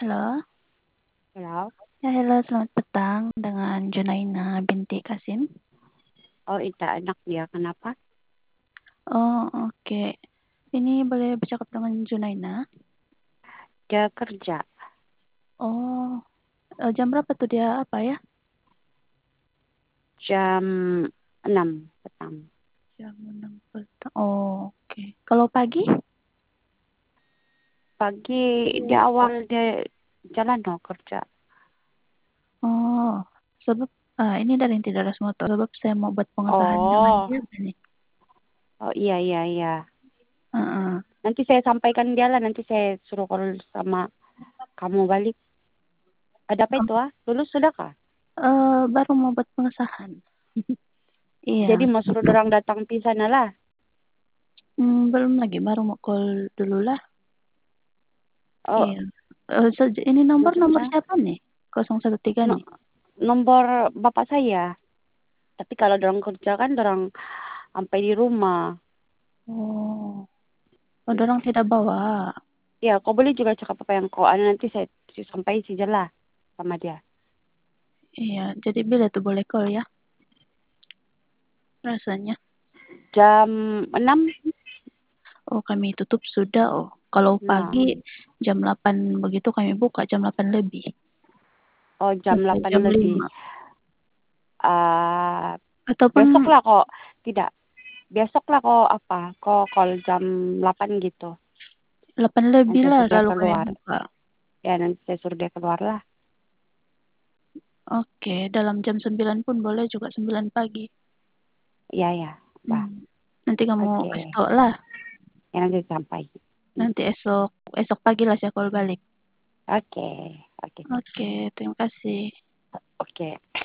Halo. Halo. Ya, halo, selamat petang dengan Junaina binti Kasim. Oh, Ita anak dia. Kenapa? Oh, oke. Ini boleh bercakap dengan Junaina? Dia kerja Oh, jam berapa tuh dia apa ya? jam 6 petang. Jam 6 petang. Oh, oke. Kalau pagi? Pagi dia awal dia jalan no kerja. Oh, sebab ini dari Inti Daras Motor. Sebab saya mau buat pengesahan dengan Oh, dia nih. oh iya iya iya. Heeh. Nanti saya sampaikan dia lah. Nanti saya suruh call sama kamu balik. Ada apa itu ah? Lulus sudah kah? Baru mau buat pengesahan. Jadi Iya. mau suruh orang datang di sana lah. Belum lagi. Baru mau call dulu lah. Oh, Iya. Ini nomor maksudnya siapa nih? 013 no, nih. nomor bapak saya. Tapi kalau orang kerja kan orang sampai di rumah. Oh, orang tidak bawa. Ya, kau boleh juga cakap apa yang kau ada nanti saya sampai saja lah sama dia. Iya, jadi bila tuh boleh call ya, rasanya. Jam 6. Oh, kami tutup sudah. Oh, kalau Nah, pagi jam 8 begitu kami buka jam 8 lebih oh jam sampai 8 jam lebih. 5. Ah, Ataupun besok lah kok. Tidak. Besok lah kok apa? Kok call jam 8 gitu. 8 Nanti lebih saya lah suruh dia lalu kami keluar. buka. Ya, nanti saya suruh dia keluar lah. Oke, dalam jam 9 pun boleh juga 9 pagi. Iya, ya. Bah, Hmm. Nanti kamu oke. kasih tau lah. Ya, nanti sampai. Nanti esok esok pagi lah saya call balik. Oke. Oke. Oke, terima kasih. Oke.